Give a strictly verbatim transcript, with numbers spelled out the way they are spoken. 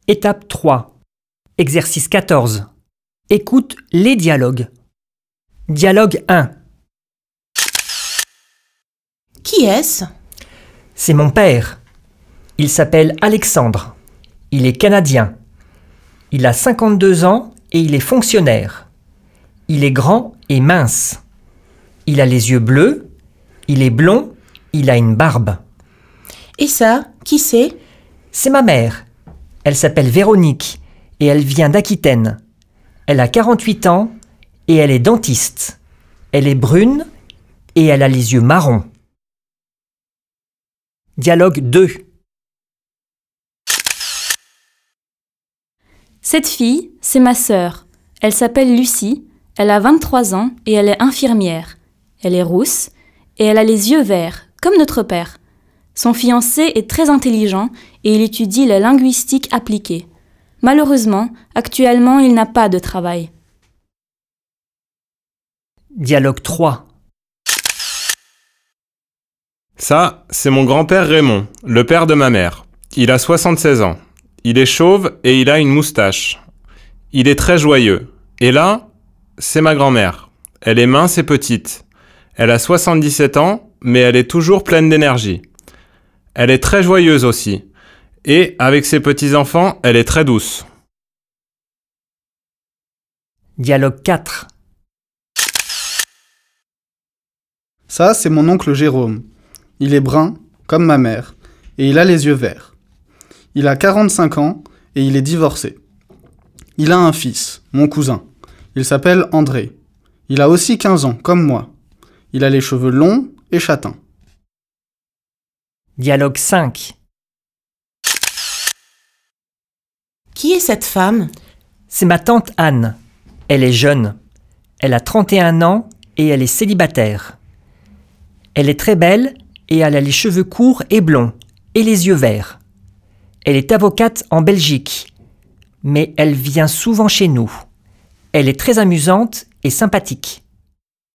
Étape trois. Exercice quatorze. Écoute les dialogues. Dialogue un. Qui est-ce? C'est mon père. Il s'appelle Alexandre. Il est canadien. Il a cinquante-deux ans et il est fonctionnaire. Il est grand et mince. Il a les yeux bleus. Il est blond. Il a une barbe. Et ça, qui c'est? C'est ma mère. Elle s'appelle Véronique et elle vient d'Aquitaine. Elle a quarante-huit ans et elle est dentiste. Elle est brune et elle a les yeux marrons. Dialogue deux. Cette fille, c'est ma sœur. Elle s'appelle Lucie, elle a vingt-trois ans et elle est infirmière. Elle est rousse et elle a les yeux verts, comme notre père. Son fiancé est très intelligent et il étudie la linguistique appliquée. Malheureusement, actuellement, il n'a pas de travail. Dialogue trois. Ça, c'est mon grand-père Raymond, le père de ma mère. Il a soixante-seize ans. Il est chauve et il a une moustache. Il est très joyeux. Et là, c'est ma grand-mère. Elle est mince et petite. Elle a soixante-dix-sept ans, mais elle est toujours pleine d'énergie. Elle est très joyeuse aussi. Et avec ses petits-enfants, elle est très douce. Dialogue quatre. Ça, c'est mon oncle Jérôme. Il est brun, comme ma mère, et il a les yeux verts. Il a quarante-cinq ans et il est divorcé. Il a un fils, mon cousin. Il s'appelle André. Il a aussi quinze ans, comme moi. Il a les cheveux longs et châtains. Dialogue cinq. Qui est cette femme? C'est ma tante Anne. Elle est jeune. Elle a trente et un ans et elle est célibataire. Elle est très belle et elle a les cheveux courts et blonds et les yeux verts. Elle est avocate en Belgique, mais elle vient souvent chez nous. Elle est très amusante et sympathique.